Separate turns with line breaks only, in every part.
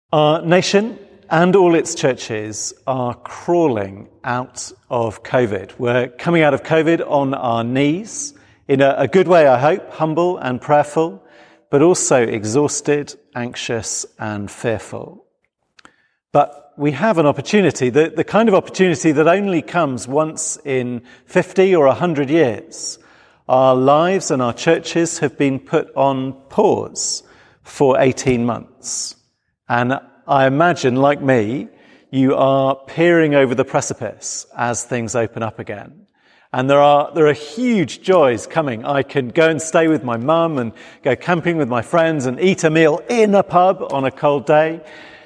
Our nation and all its churches are crawling out of COVID. We're coming out of COVID on our knees, in a good way, I hope, humble and prayerful, but also exhausted, anxious and fearful. But we have an opportunity, the kind of opportunity that only comes once in 50 or 100 years. Our lives and our churches have been put on pause for 18 months. And I imagine, like me, you are peering over the precipice as things open up again. And there are huge joys coming. I can go and stay with my mum and go camping with my friends and eat a meal in a pub on a cold day.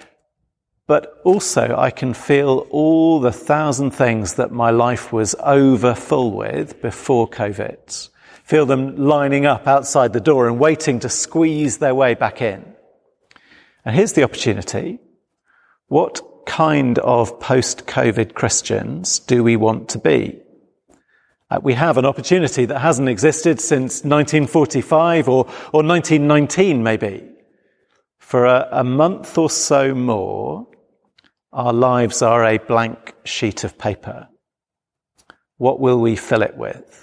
But also I can feel all the 1,000 things that my life was over full with before COVID. Feel them lining up outside the door and waiting to squeeze their way back in. And here's the opportunity. What kind of post-COVID Christians do we want to be? We have an opportunity that hasn't existed since 1945 or 1919 maybe. For a month or so more, our lives are a blank sheet of paper. What will we fill it with?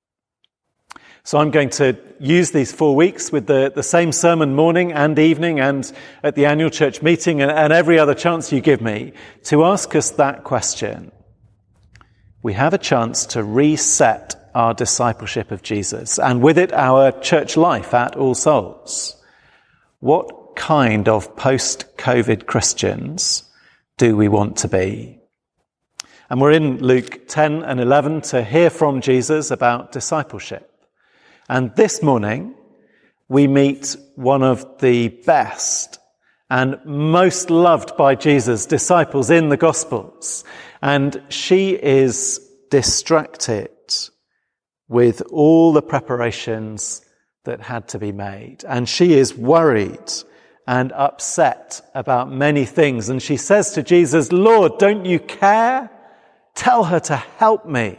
So I'm going to use these 4 weeks with the same sermon morning and evening and at the annual church meeting and every other chance you give me to ask us that question. We have a chance to reset our discipleship of Jesus and with it our church life at All Souls. What kind of post-COVID Christians do we want to be? And we're in Luke 10 and 11 to hear from Jesus about discipleship. And this morning, we meet one of the best and most loved by Jesus' disciples in the Gospels. And she is distracted with all the preparations that had to be made. And she is worried and upset about many things. And she says to Jesus, "Lord, don't you care? Tell her to help me."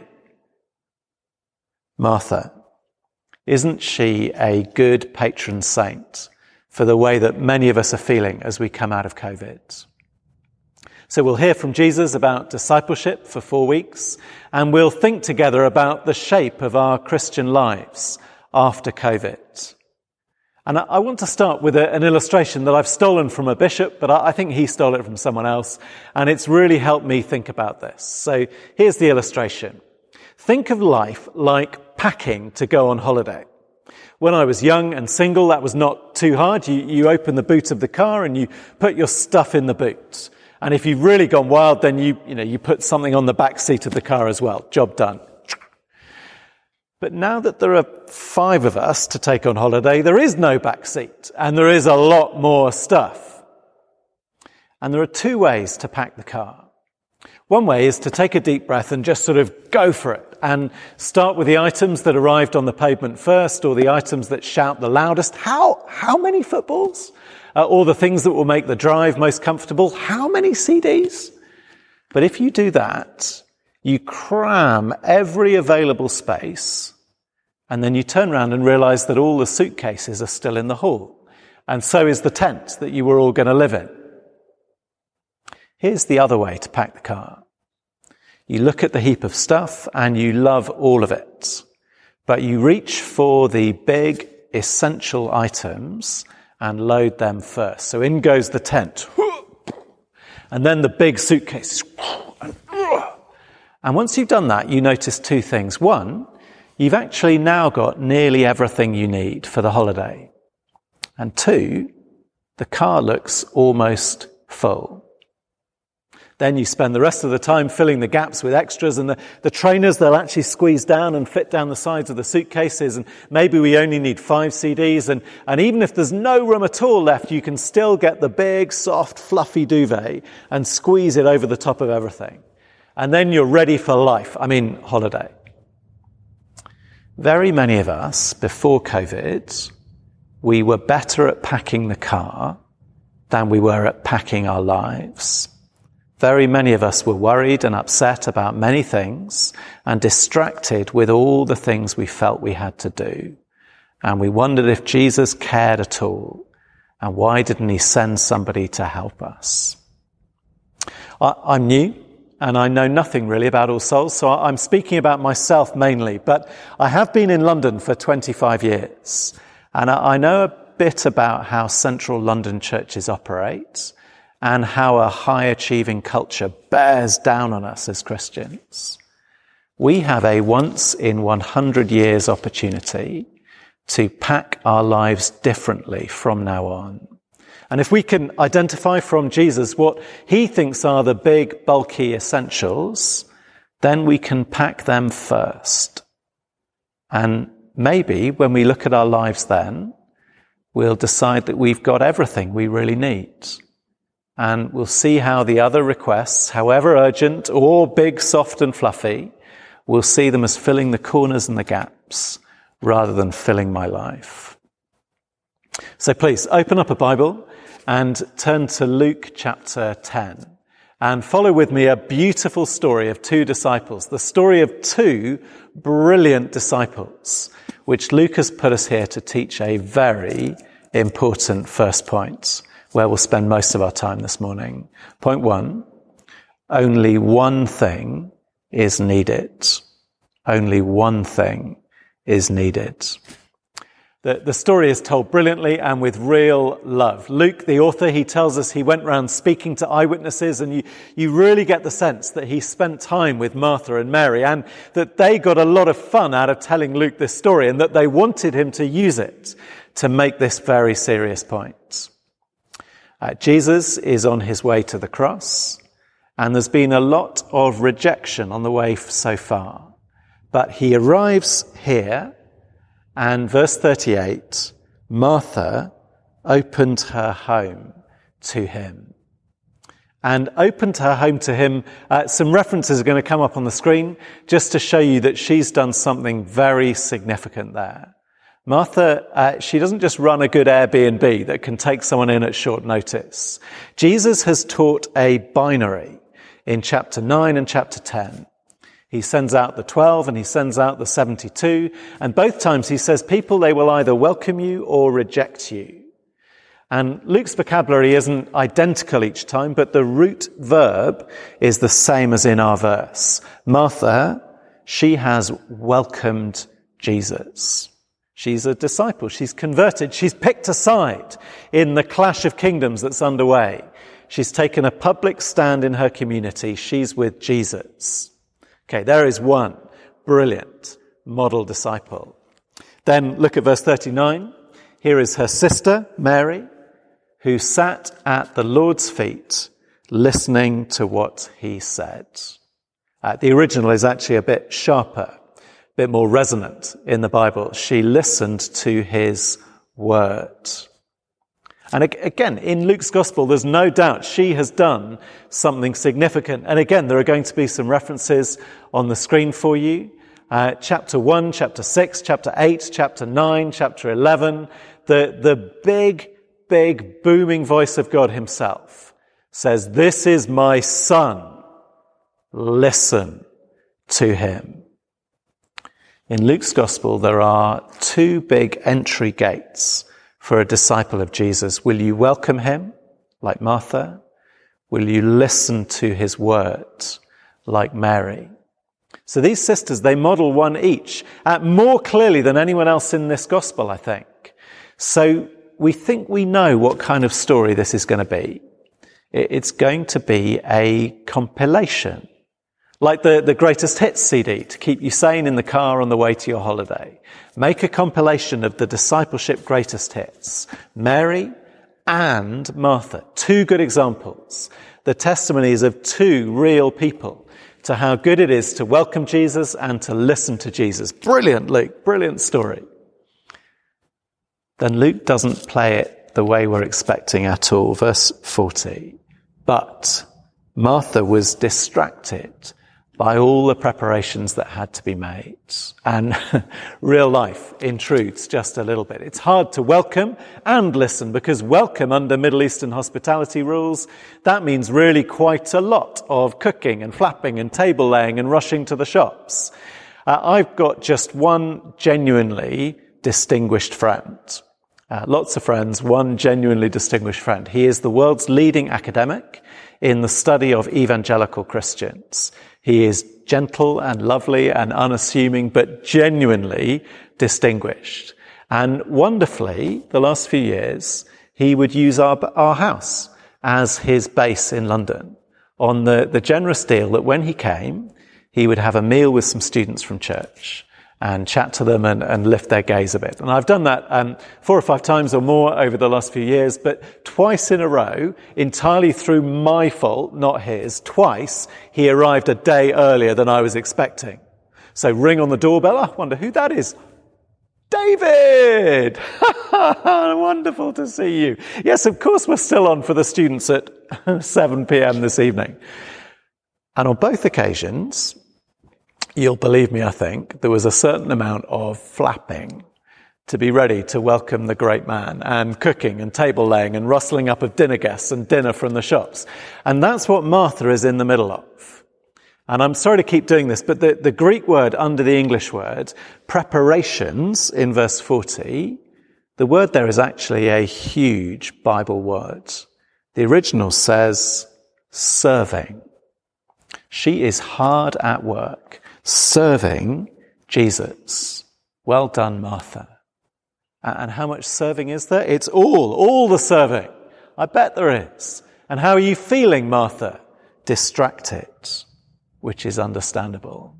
Martha. Isn't she a good patron saint for the way that many of us are feeling as we come out of COVID? So we'll hear from Jesus about discipleship for 4 weeks, and we'll think together about the shape of our Christian lives after COVID. And I want to start with an illustration that I've stolen from a bishop, but I think he stole it from someone else, and it's really helped me think about this. So here's the illustration. Think of life like packing to go on holiday. When I was young and single, that was not too hard. You open the boot of the car and you put your stuff in the boot. And if you've really gone wild, then you put something on the back seat of the car as well. Job done. But now that there are 5 of us to take on holiday, there is no back seat and there is a lot more stuff. And there are 2 ways to pack the car. One way is to take a deep breath and just sort of go for it and start with the items that arrived on the pavement first or the items that shout the loudest. How many footballs? Or the things that will make the drive most comfortable. How many CDs? But if you do that, you cram every available space and then you turn around and realize that all the suitcases are still in the hall. And so is the tent that you were all going to live in. Here's the other way to pack the car. You look at the heap of stuff and you love all of it, but you reach for the big essential items and load them first. So in goes the tent, and then the big suitcase. And once you've done that, you notice 2 things. One, you've actually now got nearly everything you need for the holiday. And 2, the car looks almost full. Then you spend the rest of the time filling the gaps with extras, and the trainers, they'll actually squeeze down and fit down the sides of the suitcases, and maybe we only need 5 CDs, and even if there's no room at all left, you can still get the big, soft, fluffy duvet and squeeze it over the top of everything. And then you're ready for life, holiday. Very many of us, before COVID, we were better at packing the car than we were at packing our lives. Very many of us were worried and upset about many things and distracted with all the things we felt we had to do. And we wondered if Jesus cared at all And why didn't he send somebody to help us? I'm new, and I know nothing really about All Souls, so I'm speaking about myself mainly, but I have been in London for 25 years, and I know a bit about how central London churches operate and how a high-achieving culture bears down on us as Christians. We have a once-in-100 years opportunity to pack our lives differently from now on. And if we can identify from Jesus what he thinks are the big, bulky essentials, then we can pack them first. And maybe when we look at our lives then, we'll decide that we've got everything we really need. And we'll see how the other requests, however urgent or big, soft and fluffy, we'll see them as filling the corners and the gaps rather than filling my life. So please open up a Bible and turn to Luke chapter 10 and follow with me a beautiful story of two disciples, the story of two brilliant disciples, which Luke has put us here to teach a very important first point, where we'll spend most of our time this morning. Point 1, only one thing is needed. Only one thing is needed. The story is told brilliantly and with real love. Luke, the author, he tells us he went around speaking to eyewitnesses, and you really get the sense that he spent time with Martha and Mary, and that they got a lot of fun out of telling Luke this story, and that they wanted him to use it to make this very serious point. Jesus is on his way to the cross, and there's been a lot of rejection on the way so far. But he arrives here, and verse 38, Martha opened her home to him. And opened her home to him, some references are going to come up on the screen just to show you that she's done something very significant there. Martha, she doesn't just run a good Airbnb that can take someone in at short notice. Jesus has taught a binary in chapter 9 and chapter 10. He sends out the 12 and he sends out the 72. And both times he says, people, they will either welcome you or reject you. And Luke's vocabulary isn't identical each time, but the root verb is the same as in our verse. Martha, she has welcomed Jesus. She's a disciple. She's converted. She's picked a side in the clash of kingdoms that's underway. She's taken a public stand in her community. She's with Jesus. Okay, there is one brilliant model disciple. Then look at verse 39. Here is her sister, Mary, who sat at the Lord's feet listening to what he said. The original is actually a bit sharper, a bit more resonant in the Bible. She listened to his word. And again, in Luke's gospel, there's no doubt she has done something significant. And again, there are going to be some references on the screen for you. Chapter 1, chapter 6, chapter 8, chapter 9, chapter 11. The big, booming voice of God himself says, "This is my son. Listen to him." In Luke's gospel, there are two big entry gates for a disciple of Jesus. Will you welcome him, like Martha? Will you listen to his word, like Mary? So these sisters, they model one each, more clearly than anyone else in this gospel, I think. So we think we know what kind of story this is going to be. It's going to be a compilation, like the greatest hits CD to keep you sane in the car on the way to your holiday. Make a compilation of the discipleship greatest hits. Mary and Martha, two good examples. The testimonies of two real people to how good it is to welcome Jesus and to listen to Jesus. Brilliant, Luke. Brilliant story. Then Luke doesn't play it the way we're expecting at all. Verse 40. But Martha was distracted by all the preparations that had to be made. And real life intrudes just a little bit. It's hard to welcome and listen, because welcome under Middle Eastern hospitality rules, that means really quite a lot of cooking and flapping and table laying and rushing to the shops. I've got just one genuinely distinguished friend. Lots of friends, one genuinely distinguished friend. He is the world's leading academic in the study of evangelical Christians. He is gentle and lovely and unassuming, but genuinely distinguished. And wonderfully, the last few years, he would use our house as his base in London on the generous deal that when he came, he would have a meal with some students from church and chat to them and lift their gaze a bit. And I've done that 4 or 5 times or more over the last few years, but twice in a row, entirely through my fault, not his, twice he arrived a day earlier than I was expecting. So ring on the doorbell, I wonder who that is. David! Wonderful to see you. Yes, of course we're still on for the students at 7 p.m. this evening. And on both occasions, you'll believe me, I think, there was a certain amount of flapping to be ready to welcome the great man, and cooking and table laying and rustling up of dinner guests and dinner from the shops. And that's what Martha is in the middle of. And I'm sorry to keep doing this, but the Greek word under the English word, preparations, in verse 40, the word there is actually a huge Bible word. The original says serving. She is hard at work, serving Jesus. Well done, Martha. And how much serving is there? It's all the serving. I bet there is. And how are you feeling, Martha? Distracted, which is understandable.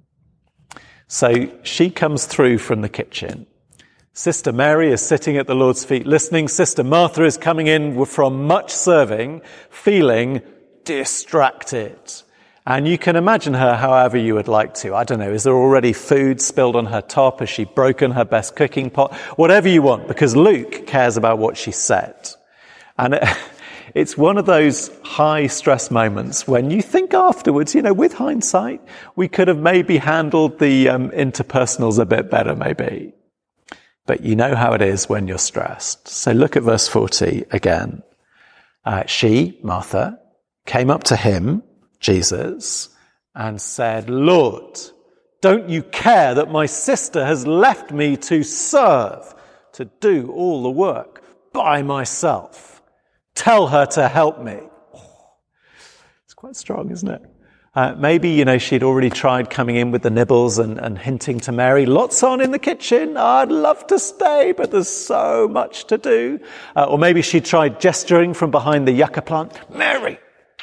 So she comes through from the kitchen. Sister Mary is sitting at the Lord's feet listening. Sister Martha is coming in from much serving, feeling distracted. And you can imagine her however you would like to. I don't know, is there already food spilled on her top? Has she broken her best cooking pot? Whatever you want, because Luke cares about what she said. And it's one of those high stress moments when you think afterwards, with hindsight, we could have maybe handled the interpersonals a bit better, maybe. But you know how it is when you're stressed. So look at verse 40 again. She, Martha, came up to him, Jesus, and said, Lord, don't you care that my sister has left me to serve, to do all the work by myself? Tell her to help me. It's quite strong, isn't it? Maybe, she'd already tried coming in with the nibbles and hinting to Mary, lots on in the kitchen. I'd love to stay, but there's so much to do. Or maybe she tried gesturing from behind the yucca plant. Mary,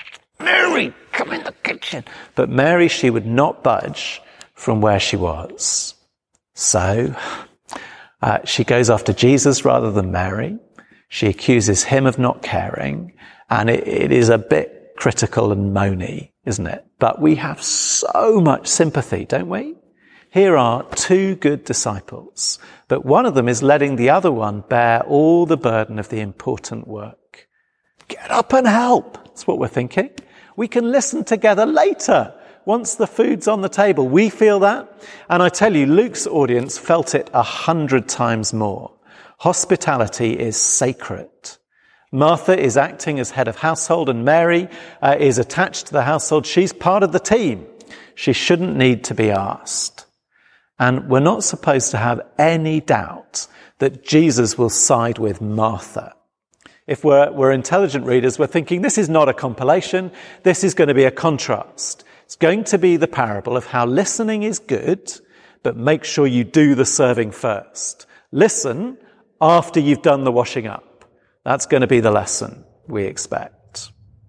come in the kitchen. But Mary, she would not budge from where she was. So she goes after Jesus rather than Mary. She accuses him of not caring. And it is a bit critical and moany, isn't it? But we have so much sympathy, don't we? Here are 2 good disciples, but one of them is letting the other one bear all the burden of the important work. Get up and help. That's what we're thinking. We can listen together later, once the food's on the table. We feel that. And I tell you, Luke's audience felt it 100 times more. Hospitality is sacred. Martha is acting as head of household, and Mary is attached to the household. She's part of the team. She shouldn't need to be asked. And we're not supposed to have any doubt that Jesus will side with Martha. If we're intelligent readers, we're thinking this is not a compilation. This is going to be a contrast. It's going to be the parable of how listening is good, but make sure you do the serving first. Listen after you've done the washing up. That's going to be the lesson we expect.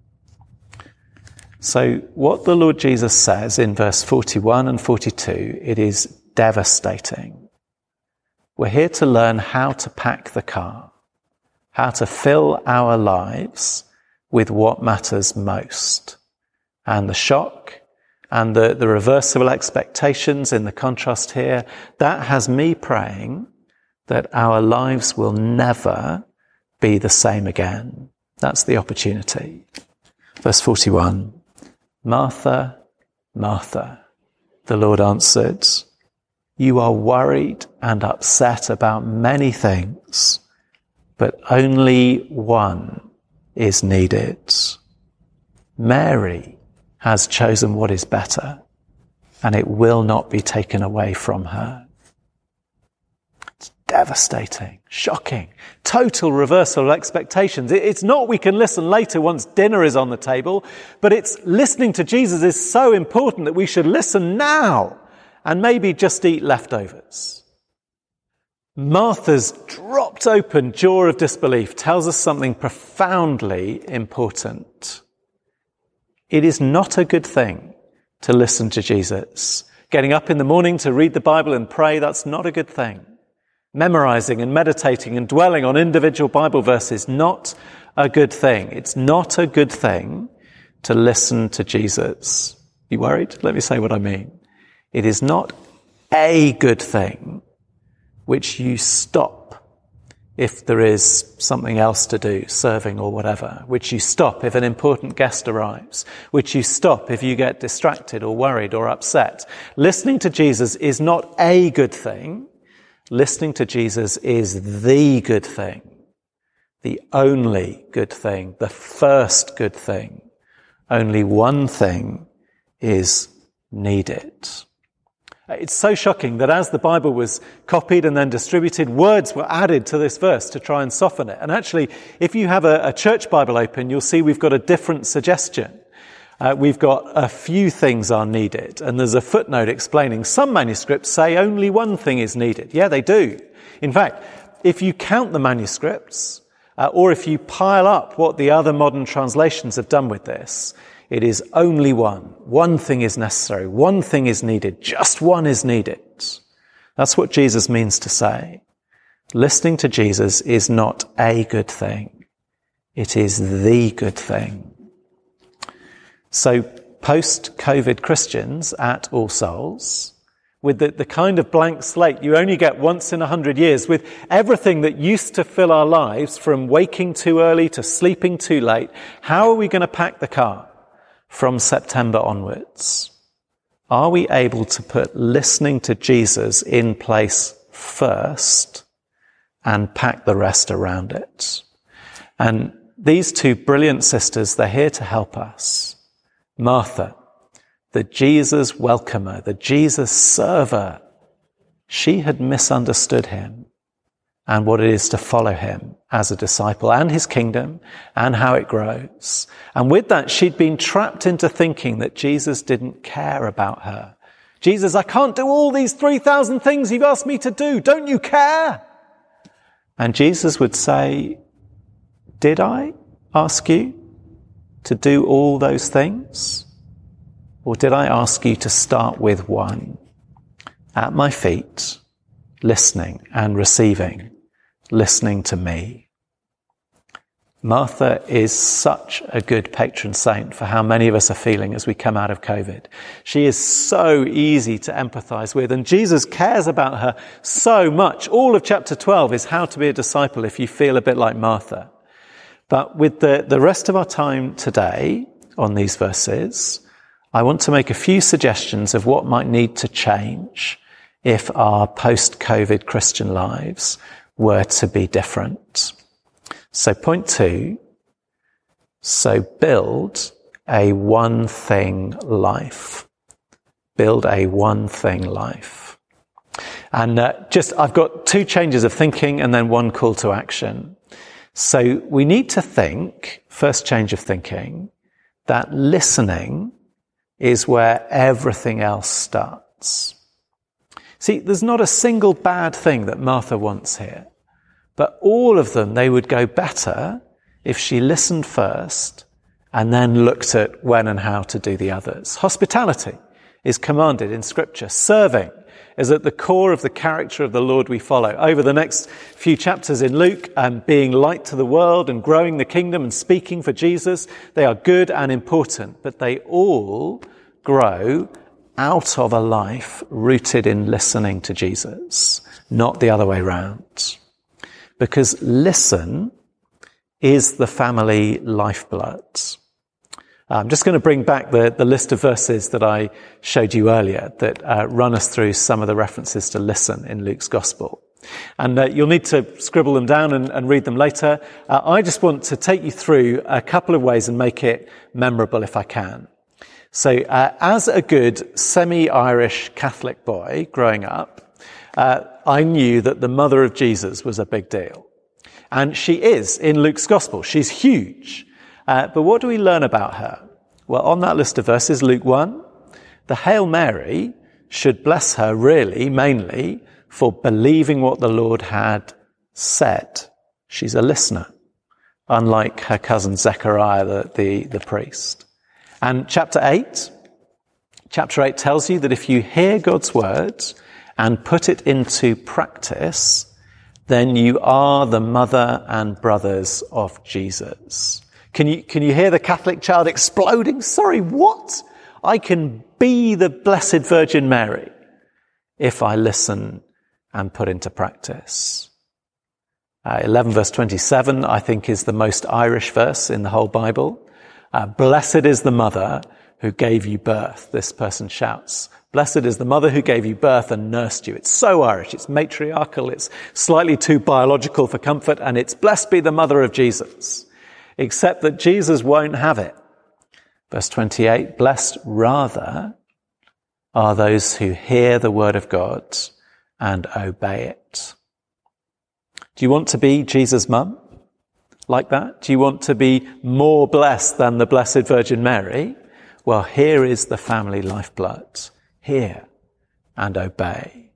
So what the Lord Jesus says in verse 41 and 42, it is devastating. We're here to learn how to pack the car, how to fill our lives with what matters most. And the shock and the reversible expectations in the contrast here, that has me praying that our lives will never be the same again. That's the opportunity. Verse 41, Martha, Martha, the Lord answered, you are worried and upset about many things, but only one is needed. Mary has chosen what is better, and it will not be taken away from her. It's Devastating, shocking, total reversal of expectations. It's not we can listen later once dinner is on the table, but it's listening to Jesus is so important that we should listen now and maybe just eat leftovers. Martha's dropped open jaw of disbelief tells us something profoundly important. It is not a good thing to listen to Jesus. Getting up in the morning to read the Bible and pray, that's not a good thing. Memorizing and meditating and dwelling on individual Bible verses, not a good thing. It's not a good thing to listen to Jesus. You worried? Let me say what I mean. It is not a good thing which you stop if there is something else to do, serving or whatever, which you stop if an important guest arrives, which you stop if you get distracted or worried or upset. Listening to Jesus is not a good thing. Listening to Jesus is the good thing, the only good thing, the first good thing. Only one thing is needed. It's so shocking that as the Bible was copied and then distributed, words were added to this verse to try and soften it. And actually, if you have a church Bible open, you'll see we've got a different suggestion. We've got a few things are needed, and there's a footnote explaining some manuscripts say only one thing is needed. Yeah, they do. In fact, if you count the manuscripts, or if you pile up what the other modern translations have done with this, it is only one. One thing is necessary. One thing is needed. Just one is needed. That's what Jesus means to say. Listening to Jesus is not a good thing. It is the good thing. So post-COVID Christians at All Souls, with the kind of blank slate you only get once in 100 years, with everything that used to fill our lives from waking too early to sleeping too late, how are we going to pack the car from September onwards? Are we able to put listening to Jesus in place first and pack the rest around it? And these two brilliant sisters, they're here to help us. Martha, the Jesus welcomer, the Jesus server, she had misunderstood him and what it is to follow him as a disciple and his kingdom and how it grows. And with that, she'd been trapped into thinking that Jesus didn't care about her. Jesus, I can't do all these 3,000 things you've asked me to do. Don't you care? And Jesus would say, did I ask you to do all those things? Or did I ask you to start with one? At my feet, listening and receiving, listening to me. Martha is such a good patron saint for how many of us are feeling as we come out of COVID. She is so easy to empathize with, and Jesus cares about her so much. All of chapter 12 is how to be a disciple if you feel a bit like Martha. But with the rest of our time today on these verses, I want to make a few suggestions of what might need to change if our post-COVID Christian lives were to be different. So point 2, so build a one thing life. Build a one thing life. And I've got 2 changes of thinking and then 1 call to action. So we need to think, first change of thinking, that listening is where everything else starts. See, there's not a single bad thing that Martha wants here, but all of them, they would go better if she listened first and then looked at when and how to do the others. Hospitality is commanded in Scripture. Serving is at the core of the character of the Lord we follow. Over the next few chapters in Luke, being light to the world and growing the kingdom and speaking for Jesus, they are good and important, but they all grow out of a life rooted in listening to Jesus, not the other way around. Because listen is the family lifeblood. I'm just going to bring back the list of verses that I showed you earlier that run us through some of the references to listen in Luke's Gospel. And you'll need to scribble them down and read them later. I just want to take you through a couple of ways and make it memorable if I can. So as a good semi-Irish Catholic boy growing up, I knew that the mother of Jesus was a big deal. And she is in Luke's gospel. She's huge. But what do we learn about her? Well, on that list of verses, Luke 1, the Hail Mary should bless her really, mainly, for believing what the Lord had said. She's a listener, unlike her cousin Zechariah, the priest. And chapter 8 tells you that if you hear God's word and put it into practice, then you are the mother and brothers of Jesus. Can you hear the Catholic child exploding? Sorry, what? I can be the Blessed Virgin Mary if I listen and put into practice. 11 verse 27, I think, is the most Irish verse in the whole Bible. Blessed is the mother who gave you birth. This person shouts, blessed is the mother who gave you birth and nursed you. It's so Irish. It's matriarchal. It's slightly too biological for comfort. And it's blessed be the mother of Jesus. Except that Jesus won't have it. Verse 28, blessed rather are those who hear the word of God and obey it. Do you want to be Jesus' mum? Like that? Do you want to be more blessed than the Blessed Virgin Mary? Well, here is the family lifeblood. Hear and obey.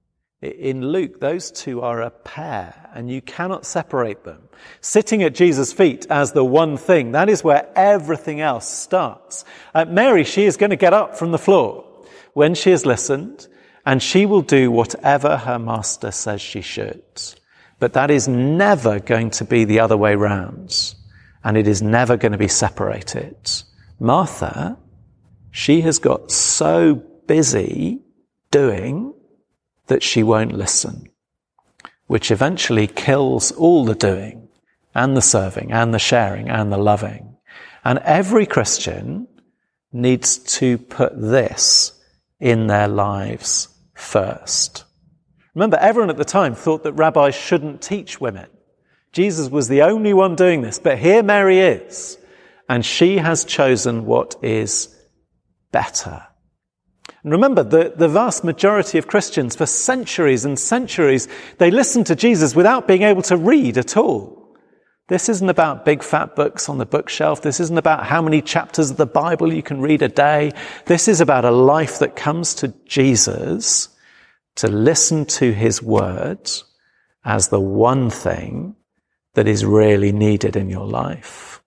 In Luke, those two are a pair, and you cannot separate them. Sitting at Jesus' feet as the one thing, that is where everything else starts. Mary, she is going to get up from the floor when she has listened, and she will do whatever her master says she should. But that is never going to be the other way round, and it is never going to be separated. Martha, she has got so busy doing that she won't listen, which eventually kills all the doing and the serving and the sharing and the loving. And every Christian needs to put this in their lives first. Remember, everyone at the time thought that rabbis shouldn't teach women. Jesus was the only one doing this, but here Mary is, and she has chosen what is better. And remember, the vast majority of Christians for centuries and centuries, they listened to Jesus without being able to read at all. This isn't about big fat books on the bookshelf. This isn't about how many chapters of the Bible you can read a day. This is about a life that comes to Jesus to listen to his words as the one thing that is really needed in your life.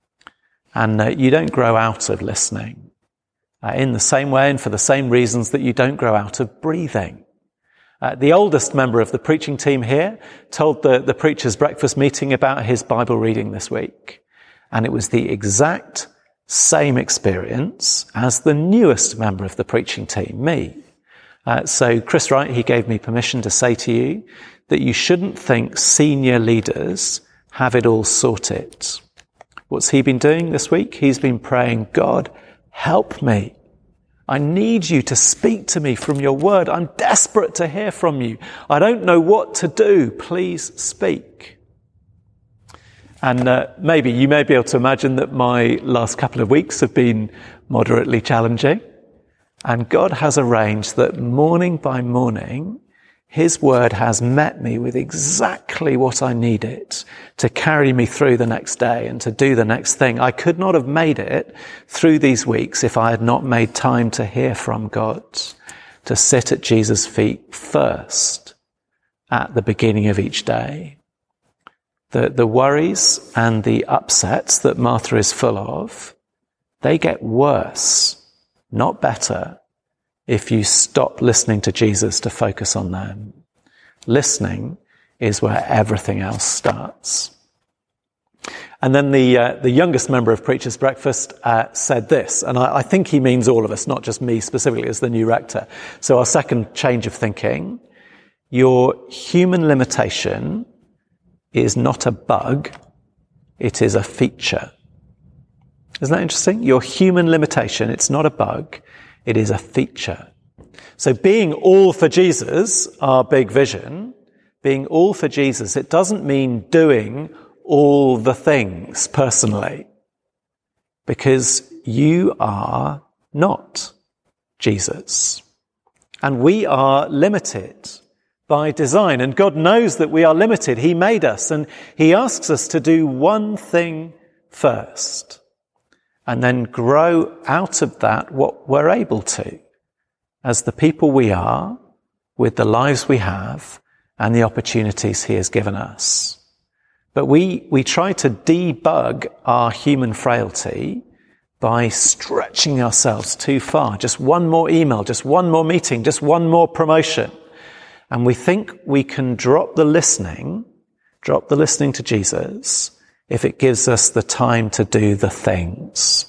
And you don't grow out of listening in the same way and for the same reasons that you don't grow out of breathing. The oldest member of the preaching team here told the preacher's breakfast meeting about his Bible reading this week. And it was the exact same experience as the newest member of the preaching team, me. So Chris Wright, he gave me permission to say to you that you shouldn't think senior leaders have it all sorted. What's he been doing this week? He's been praying, God, help me. I need you to speak to me from your word. I'm desperate to hear from you. I don't know what to do. Please speak. And maybe you may be able to imagine that my last couple of weeks have been moderately challenging. And God has arranged that morning by morning, his word has met me with exactly what I needed to carry me through the next day and to do the next thing. I could not have made it through these weeks if I had not made time to hear from God, to sit at Jesus' feet first at the beginning of each day. The worries and the upsets that Martha is full of, they get worse, not better, if you stop listening to Jesus to focus on them. Listening is where everything else starts. And then the youngest member of Preacher's Breakfast said this, and I think he means all of us, not just me specifically as the new rector. So our second change of thinking, your human limitation is not a bug, it is a feature. Isn't that interesting? Your human limitation, it's not a bug, it is a feature. So being all for Jesus, our big vision, being all for Jesus, it doesn't mean doing all the things personally, because you are not Jesus. And we are limited by design. And God knows that we are limited. He made us, and he asks us to do one thing first and then grow out of that what we're able to as the people we are, with the lives we have and the opportunities he has given us. But we try to debug our human frailty by stretching ourselves too far. Just one more email, just one more meeting, just one more promotion. And we think we can drop the listening to Jesus if it gives us the time to do the things.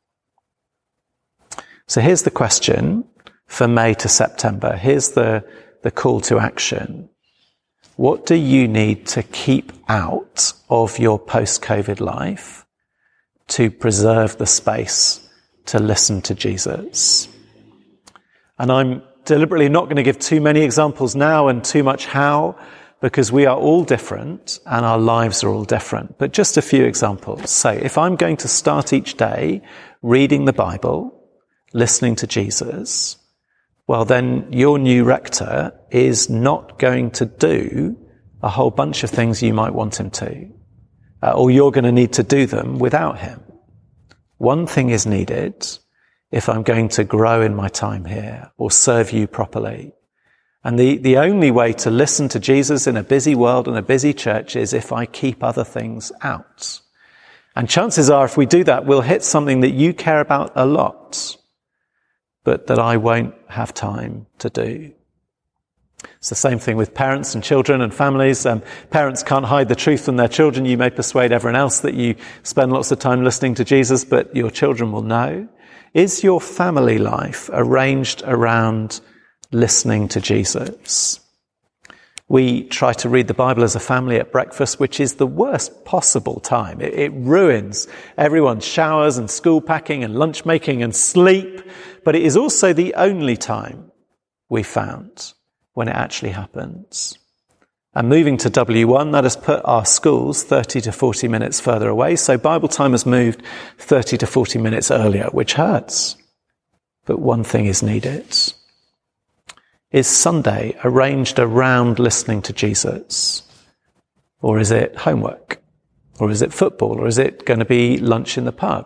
So here's the question for May to September. Here's the call to action. What do you need to keep out of your post-COVID life to preserve the space to listen to Jesus? And I'm deliberately not going to give too many examples now and too much how, because we are all different and our lives are all different. But just a few examples. So if I'm going to start each day reading the Bible, listening to Jesus, well, then your new rector is not going to do a whole bunch of things you might want him to, or you're going to need to do them without him. One thing is needed if I'm going to grow in my time here or serve you properly. And the only way to listen to Jesus in a busy world and a busy church is if I keep other things out. And chances are, if we do that, we'll hit something that you care about a lot, but that I won't have time to do. It's the same thing with parents and children and families. Parents can't hide the truth from their children. You may persuade everyone else that you spend lots of time listening to Jesus, but your children will know. Is your family life arranged around listening to Jesus? We try to read the Bible as a family at breakfast, which is the worst possible time. It ruins everyone's showers and school packing and lunch making and sleep. But it is also the only time we found when it actually happens. And moving to W1, that has put our schools 30 to 40 minutes further away. So Bible time has moved 30 to 40 minutes earlier, which hurts. But one thing is needed. Is Sunday arranged around listening to Jesus? Or is it homework? Or is it football? Or is it going to be lunch in the pub?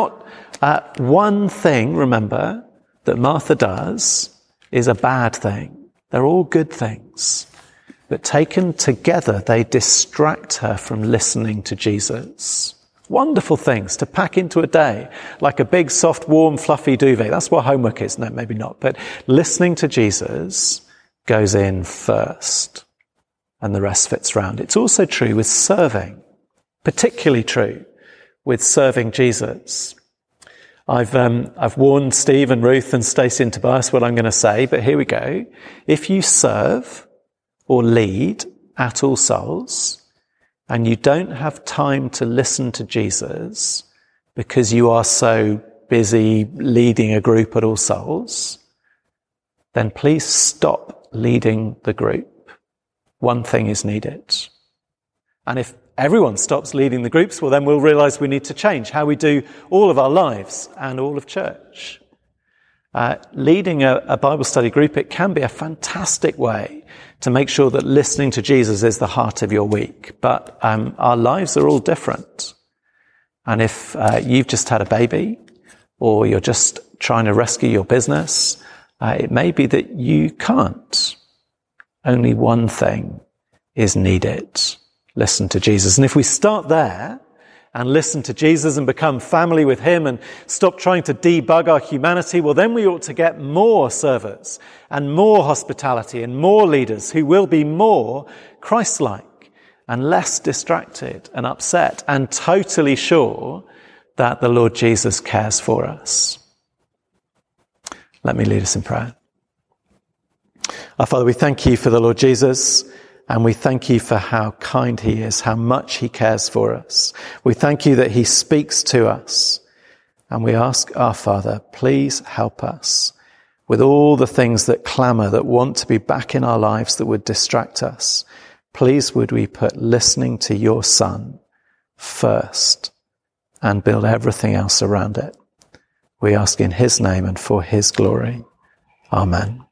One thing, remember, that Martha does is a bad thing. They're all good things. But taken together, they distract her from listening to Jesus. Wonderful things to pack into a day, like a big, soft, warm, fluffy duvet. That's what homework is. No, maybe not. But listening to Jesus goes in first, and the rest fits round. It's also true with serving, particularly true with serving Jesus. I've warned Steve and Ruth and Stacey and Tobias what I'm going to say, but here we go. If you serve or lead at All Souls, and you don't have time to listen to Jesus because you are so busy leading a group at All Souls, then please stop leading the group. One thing is needed. And if everyone stops leading the groups, well, then we'll realize we need to change how we do all of our lives and all of church. Leading a Bible study group, it can be a fantastic way to make sure that listening to Jesus is the heart of your week. But our lives are all different. And if you've just had a baby, or you're just trying to rescue your business, it may be that you can't. Only one thing is needed. Listen to Jesus. And if we start there and listen to Jesus and become family with him and stop trying to debug our humanity, well, then we ought to get more servers and more hospitality and more leaders who will be more Christ-like and less distracted and upset and totally sure that the Lord Jesus cares for us. Let me lead us in prayer. Our Father, we thank you for the Lord Jesus. And we thank you for how kind he is, how much he cares for us. We thank you that he speaks to us. And we ask our Father, please help us with all the things that clamour, that want to be back in our lives, that would distract us. Please would we put listening to your Son first and build everything else around it. We ask in his name and for his glory. Amen.